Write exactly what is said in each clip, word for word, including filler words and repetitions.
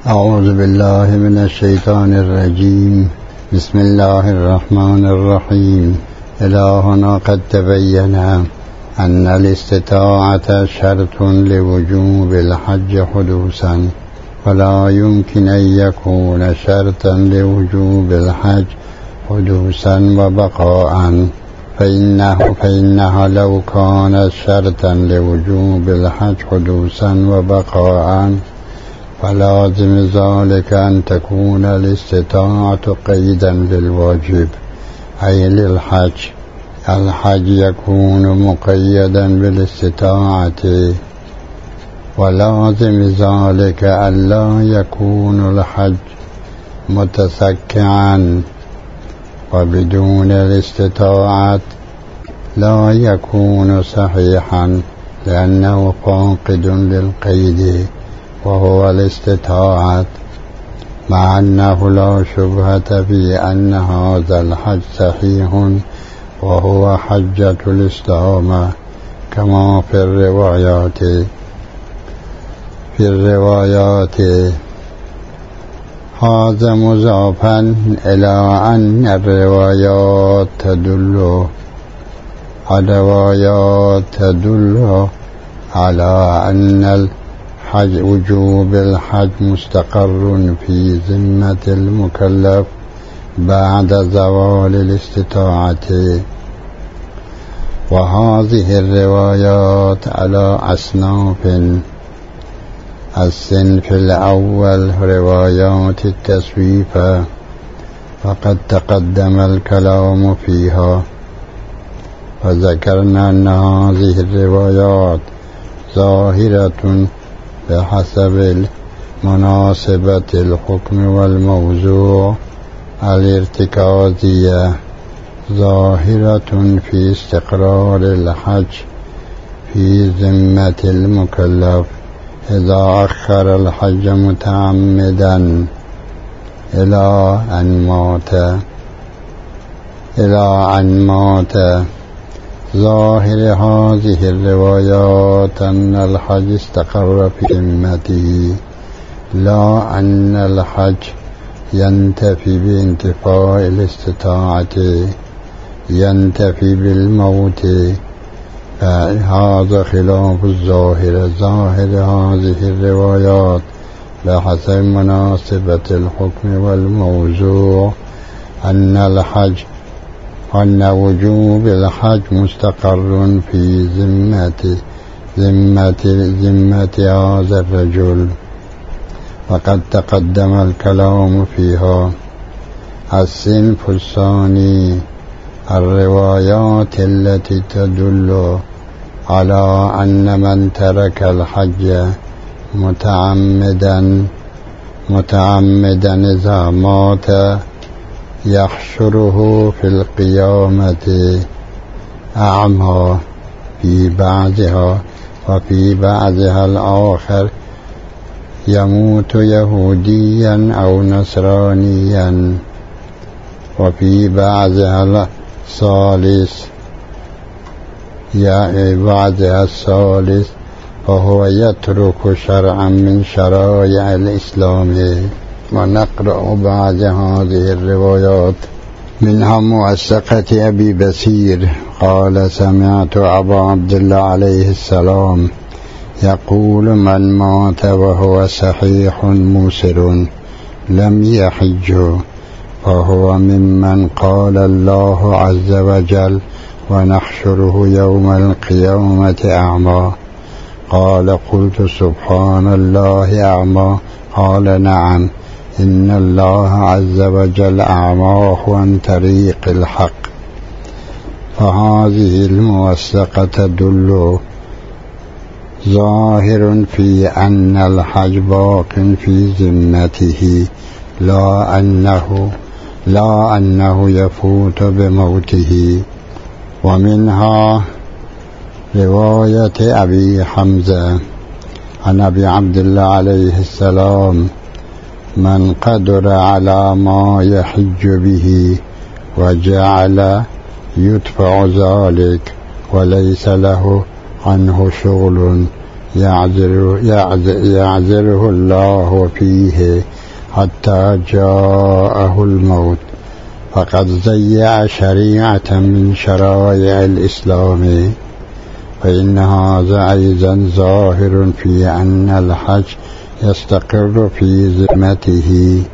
أعوذ بالله من الشيطان الرجيم. بسم الله الرحمن الرحيم. إلهنا قد تبين أن الاستطاعة شرط لوجوب الحج حدوثا، ولا يمكن أن يكون شرطا لوجوب الحج حدوثا وبقاء، فإنه فإنها لو كانت شرطا لوجوب الحج حدوثا وبقاء فلازم ذلك أن تكون الاستطاعة قيدا للواجب، أي للحج. الحج يكون مقيدا بالاستطاعة، ولازم ذلك أن لا يكون الحج متسكعا، وبدون الاستطاعة لا يكون صحيحا، لأنه فاقد للقيد وهو الاستطاعة، مع أنه لا شبهة في أن هذا الحج صحيح وهو حجة الإسلام، كما في الروايات في الروايات هذا مضافا إلى أن الروايات تدل الروايات تدل على أن الحج وجوب الحج مستقر في ذمة المكلف بعد زوال الاستطاعة. وهذه الروايات على أصناف: الصنف الأول روايات التسويف، فقد تقدم الكلام فيها، وذكرنا أن هذه الروايات ظاهرة بحسب مناسبة الحكم والموضوع الارتكازية، ظاهرة في استقرار الحج في ذمة المكلف إذا أخر الحج متعمدا إلى أن مات إلى أن مات ظاهر هذه الروايات أن الحج استقر في ذمته، لا أن الحج ينتفي بانتفاء الاستطاعة، ينتفي بالموت، فهذا خلاف الظاهر. ظاهر هذه الروايات بحسب مناسبة الحكم والموضوع أن الحج أن وجوب الحج مستقر في ذمة ذمة ذمة هذا الرجل، وقد تقدم الكلام فيها. الصنف الثاني الروايات التي تدل على أن من ترك الحج متعمدا متعمدا إذا مات يحشره في القيامة أعمى في بعضها، وفي بعضها الآخر يموت يهوديا أو نصرانيا، وفي بعضها الثالث يا بعضها الثالث فهو يترك شرعا من شرائع الإسلام. ونقرأ بعض هذه الروايات. منها موثقة أبي بصير قال: سمعت أبا عبد الله عليه السلام يقول: من مات وهو صحيح موسر لم يحج فهو ممن قال الله عز وجل: ونحشره يوم القيامة أعمى. قال: قلت: سبحان الله أعمى؟ قال: نعم، إن الله عز وجل أعماه عن طريق الحق. فهذه الموثقة تدل ظاهر في أن الحج باق في ذمته، لا أنه لا أنه يفوت بموته. ومنها رواية أبي حمزة عن أبي عبد الله عليه السلام: من قدر على ما يحج به وجعل يدفع ذلك وليس له عنه شغل يعذره, يعذره الله فيه حتى جاءه الموت، فقد ضيع شريعة من شرائع الإسلام. فإن هذا أيضا ظاهر في أن الحج يستقر في ذمته.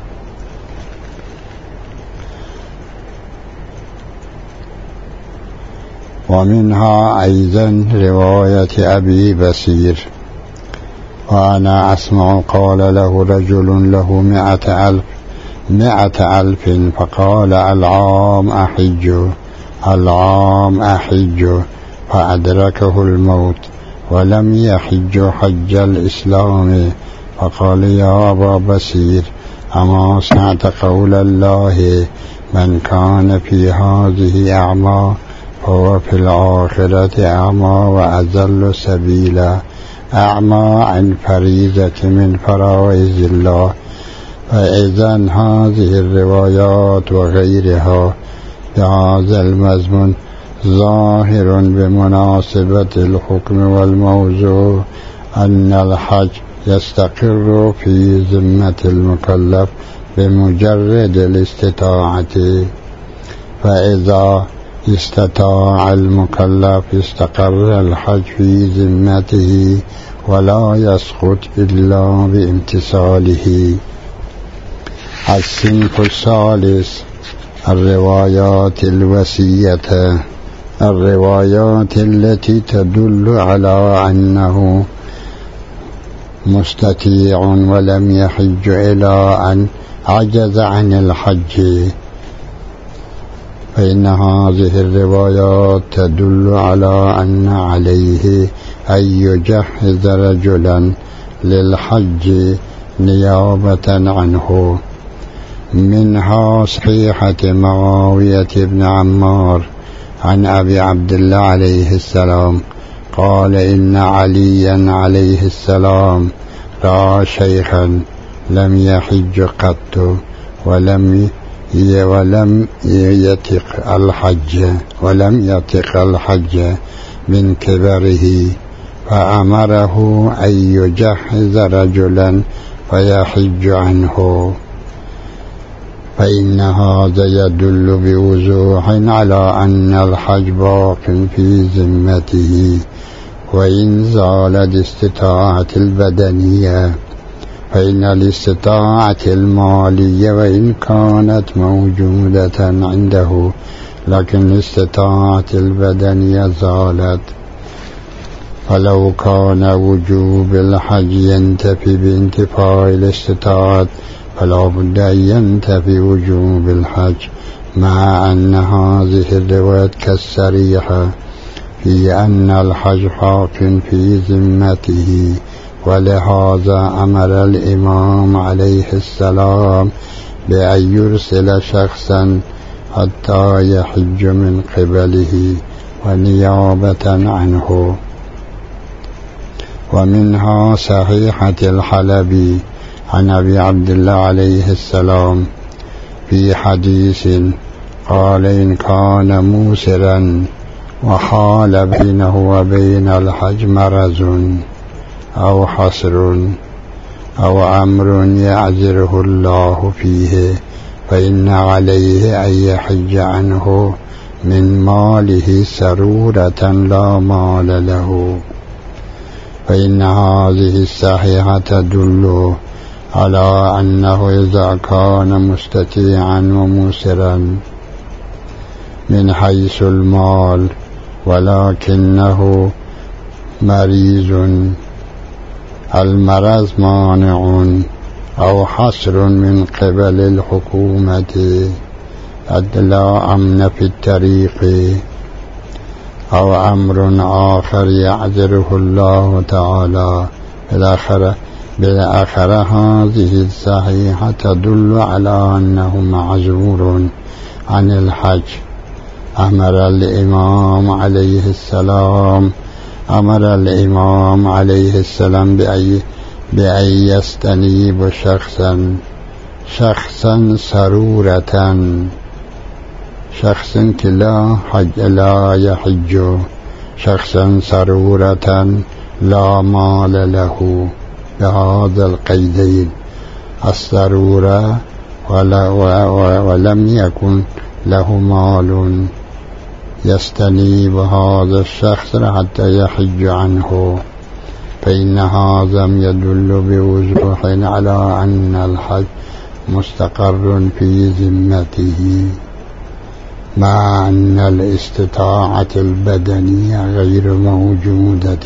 ومنها أيضا رواية أبي بصير: وأنا أسمع قال له رجل له مئة ألف مئة ألف فقال العام أحج العام أحج فأدركه الموت ولم يحج حج الإسلام، فقال يا أبا بصير أما سمعت قول الله من كان في هذه أعمى فهو في الآخرة أعمى وأضل سبيلا، أعمى عن فريضة من فرائض الله. فإذا هذه الروايات وغيرها بهذا المضمون ظاهر بمناسبة الحكم والموضوع أن الحج يستقر في ذمة المكلف بمجرد الاستطاعة. فإذا استطاع المكلف استقر الحج في ذمته ولا يسقط إلا بامتثاله. الصنف الثالث: الروايات الوصية، الروايات التي تدل على أنه مستطيع ولم يحج إلى أن عجز عن الحج. فإن هذه الروايات تدل على أن عليه أن يجهز رجلا للحج نيابة عنه. منها صحيحة معاوية بن عمار عن أبي عبد الله عليه السلام قال إن عليا عليه السلام رأى شيخا لم يحج قط ولم ولم يطق الحج ولم يطق الحج من كبره، فأمره أن يجهز رجلا فيحج عنه. فإن هذا يدل بوضوح على أن الحج باق في ذمته، وإن زالت الاستطاعة البدنية، فإن الاستطاعة المالية وإن كانت موجودة عنده لكن الاستطاعة البدنية زالت. فلو كان وجوب الحج ينتفي بانتفاء الاستطاعة فلا بد أن ينتفي وجوب الحج، مع أن هذه الرواية كالصريحة في أن الحج حاق في ذمته. ولهذا أمر الإمام عليه السلام بأن يرسل شخصا حتى يحج من قبله ونيابة عنه. ومنها صحيحة الحلبي عن أبي عبد الله عليه السلام في حديث قال إن كان موسرا وحال بينه وبين الحج مرض أو حصر أو أمر يعذره الله فيه فإن عليه أن يحج عنه من ماله سرورة لا مال له. فإن هذه الصحيحة تدل على أنه إذا كان مستطيعا وموسرا من حيث المال ولكنه مريض المرض مانع أو حصر من قبل الحكومة لا أمن في الطريق أو أمر آخر يعذره الله تعالى بالآخرة بالآخرة هذه الصحيحة تدل على أنه معذور عن الحج. أمر الإمام عليه السلام أمر الإمام عليه السلام بأن بأن يستنيب شخصا شخصا سرورة شخص لا حج لا يحج شخصا سرورة لا مال له بهذا القيدين السرورة ولم يكن له مال يستنيب هذا الشخص حتى يحج عنه، فإن هذا يدل بوضوح على أن الحج مستقر في ذمته، مع أن الاستطاعة البدنية غير موجودة.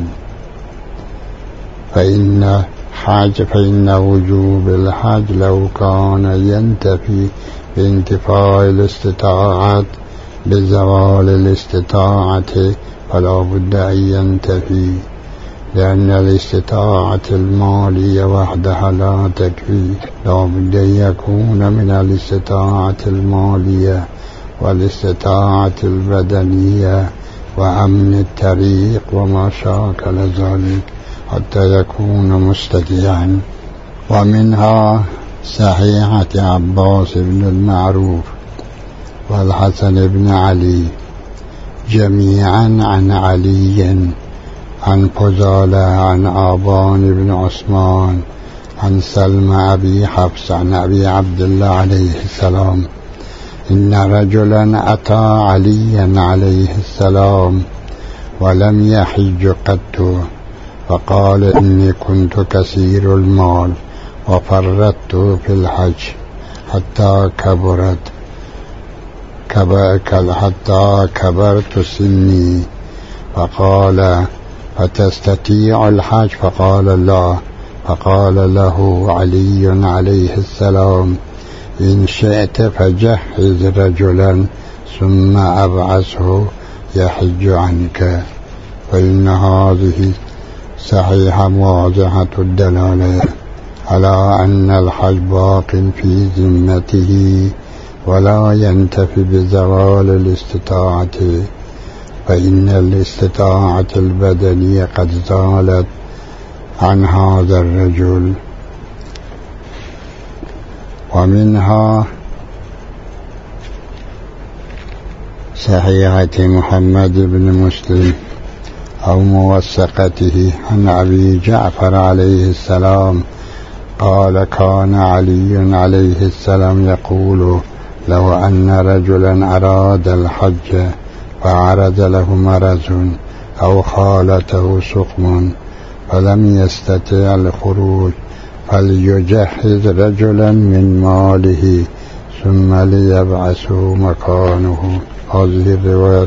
فإن حاج فإن وجوب الحج لو كان ينتفي بانتفاء الاستطاعة بزوال الاستطاعة فلا بد أن ينتفي، لأن الاستطاعة المالية وحدها لا تكفي، لا بد أن يكون من الاستطاعة المالية والاستطاعة البدنية وأمن الطريق وما شاكل ذلك حتى يكون مستطيعا. ومنها صحيحة عباس بن المعروف والحسن بن علي جميعا عن علي عن فضالة عن آبان بن عثمان عن سلمى أبي حفص عن أبي عبد الله عليه السلام إن رجلا أتى عليا عليه السلام ولم يحج قط، فقال إني كنت كثير المال وفرطت في الحج حتى كبرت حتى كبرت سني، فقال فتستطيع الحج؟ فقال لا. فقال له علي عليه السلام إن شئت فجهز رجلا ثم أبعثه يحج عنك، فإن هذه صحيحة واضحة الدلالة على أن الحج باق في ذمته ولا ينتفي بزوال الاستطاعة، فإن الاستطاعة البدنية قد زالت عن هذا الرجل. ومنها صحيحة محمد بن مسلم أو موثقته عن أبي جعفر عليه السلام قال كان علي عليه السلام يقول لو أن رجلا أراد الحج فعرض له مرض أو خالته سقم فلم يستطع الخروج فليجهز رجلا من ماله ثم ليبعثه مكانه. هذه الرواية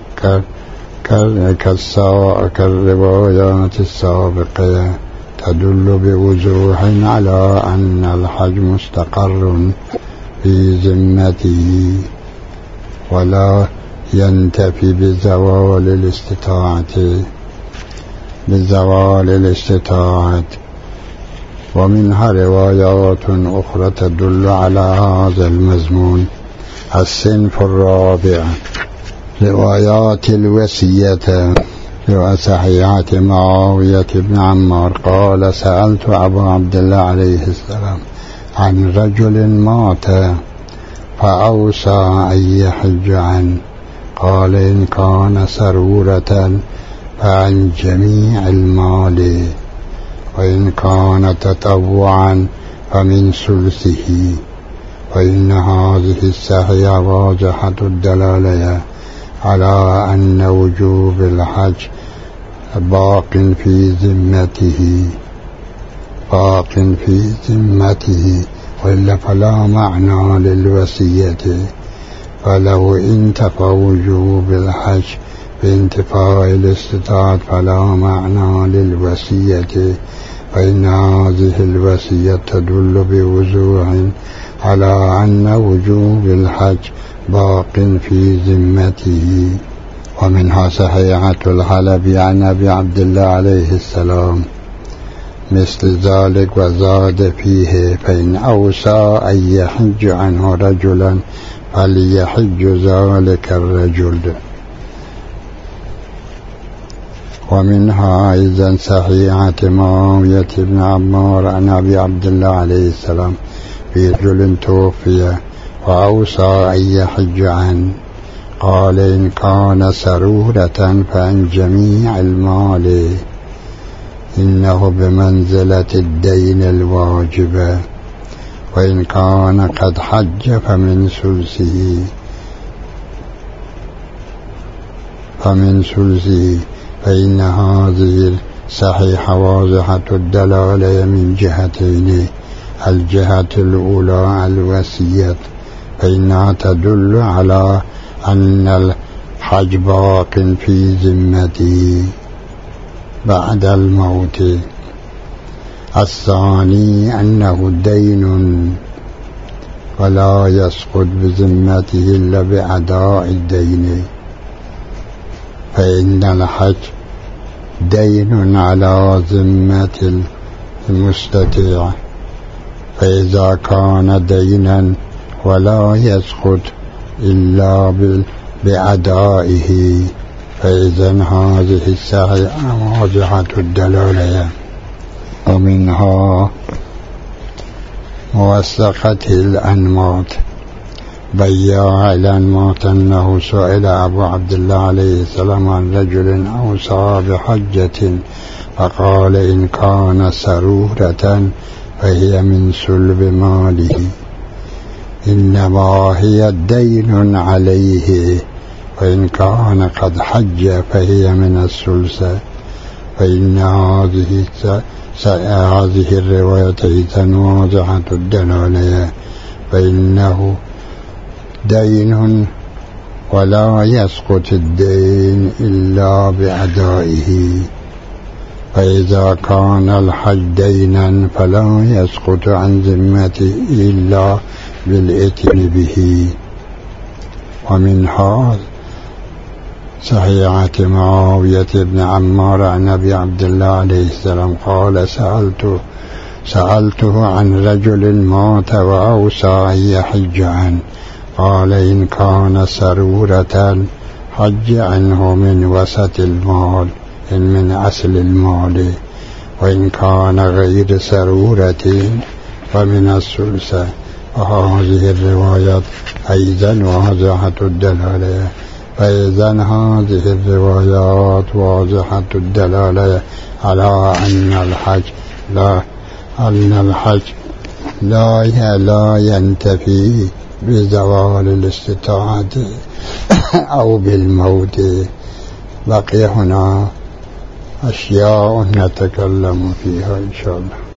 كالروايات السابقة تدل بوضوح على أن الحج مستقر في ذمته ولا ينتفي بزوال الاستطاعة بزوال الاستطاعة. ومنها روايات أخرى تدل على هذا المضمون. الصنف الرابع روايات الوصية. وصحيحة معاوية بن عمار قال سألت أبا عبد الله عليه السلام عن رجل مات فأوصى أن يحج عنه، قال إن كان سرورة فعن جميع المال، وإن كان تطوعا فمن ثلثه. وإن هذه الصحيحة واضحة الدلالة على أن وجوب الحج باق في ذمته باق في ذمته وإلا فلا معنى للوصية. فلو انتفى وجوب الحج بانتفاء الاستطاعة فلا معنى للوصية، فإن هذه الوصية تدل بوضوح على أن وجوب الحج باق في ذمته. ومنها صحيحة الحلبي عن أبي عبد الله عليه السلام مثل ذلك وزاد فيه فإن أوصى أن يحج عنه رجلا فليحج ذلك الرجل. ومنها أيضا صحيحة معاوية بن عمار عن أبي عبد الله عليه السلام في رجل توفي وأوصى أن يحج عنه، قال إن كان سرورة فعن جميع المال، إنه بمنزلة الدين الواجب، وإن كان قد حج فمن ثلثه فمن ثلثه فإن هذه الصحيحة واضحة الدلالة من جهتين. الجهة الأولى الوصية، فإنها تدل على أن الحج باق في ذمته بعد الموت. الثاني أنه دين ولا يسقط بذمته إلا بأداء الدين، فإن الحج دين على ذمة المستطيع، فإذا كان دينا ولا يسقط إلا بأدائه فإذا هذه الصحيحة واضحة الدلالة. ومنها موثقة الأنماط. بياع الأنماط أنه سئل أبو عبد الله عليه السلام عن رجل أوصى بحجة فقال إن كان سرورة فهي من سلب ماله، إنما هي دين عليه، وإن كان قد حج فهي من الثلث. فإن هذه هذه الرواية واضحة الدلالة، فإنه دين ولا يسقط الدين إلا بأدائه، فإذا كان الحج دينا فلا يسقط عن ذمته إلا بالإتم به. ومنها صحيحة معاوية بن عمار عن أبي عبد الله عليه السلام قال سألته سألته عن رجل مات وأوصى أن يحج عنه، قال إن كان سرورة حج عنه من وسط المال، إن من أصل المال، وإن كان غير سرورة فمن الثلث. وهذه الروايات أيضا واضحة الدلالة، فإذا هذه الروايات واضحة الدلالة على أن الحج لا أن الحج لا لا ينتفي بزوال الاستطاعة أو بالموت. بقي هنا أشياء نتكلم فيها إن شاء الله.